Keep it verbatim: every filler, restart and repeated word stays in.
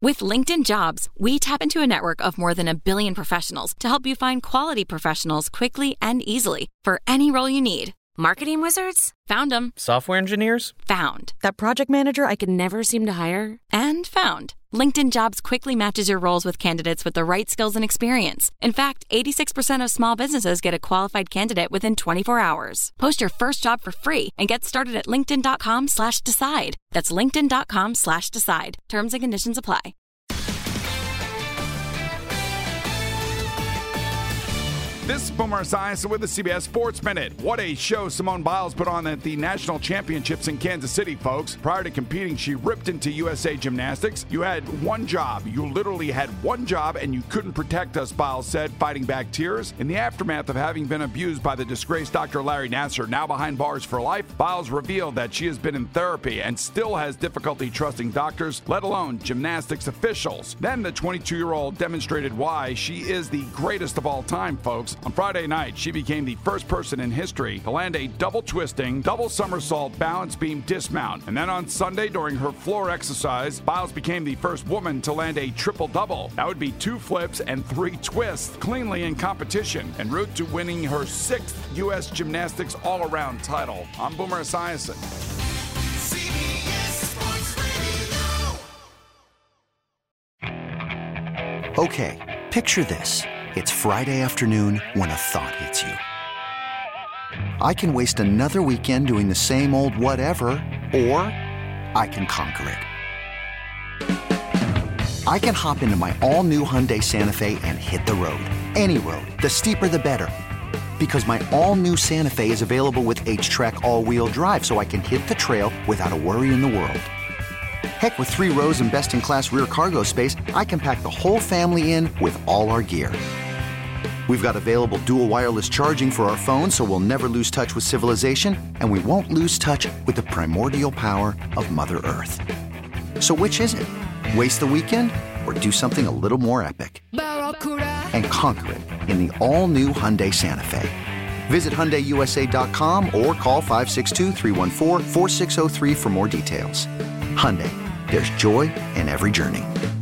With LinkedIn Jobs, we tap into a network of more than a billion professionals to help you find quality professionals quickly and easily for any role you need. Marketing wizards? Found them. Software engineers? Found. That project manager I could never seem to hire? And found. LinkedIn Jobs quickly matches your roles with candidates with the right skills and experience. In fact, eighty-six percent of small businesses get a qualified candidate within twenty-four hours. Post your first job for free and get started at linkedin.com slash decide. That's linkedin.com slash decide. Terms and conditions apply. This is Boomer Esiason with the C B S Sports Minute. What a show Simone Biles put on at the National Championships in Kansas City, folks. Prior to competing, she ripped into U S A Gymnastics. You had one job. You literally had one job, and you couldn't protect us, Biles said, fighting back tears. In the aftermath of having been abused by the disgraced Doctor Larry Nassar, now behind bars for life, Biles revealed that she has been in therapy and still has difficulty trusting doctors, let alone gymnastics officials. Then the twenty-two-year-old demonstrated why she is the greatest of all time, folks. On Friday night, she became the first person in history to land a double twisting, double somersault balance beam dismount. And then on Sunday, during her floor exercise, Biles became the first woman to land a triple double. That would be two flips and three twists cleanly in competition, en route to winning her sixth U S Gymnastics all-around title. I'm Boomer Esiason. C B S Sports Radio. Okay, picture this. It's Friday afternoon when a thought hits you. I can waste another weekend doing the same old whatever, or I can conquer it. I can hop into my all-new Hyundai Santa Fe and hit the road. Any road. The steeper, the better. Because my all-new Santa Fe is available with H-Track all-wheel drive, so I can hit the trail without a worry in the world. Heck, with three rows and best-in-class rear cargo space, I can pack the whole family in with all our gear. We've got available dual wireless charging for our phones, so we'll never lose touch with civilization, and we won't lose touch with the primordial power of Mother Earth. So which is it? Waste the weekend or do something a little more epic? And conquer it in the all-new Hyundai Santa Fe. Visit Hyundai U S A dot com or call five six two, three one four, four six zero three for more details. Hyundai, there's joy in every journey.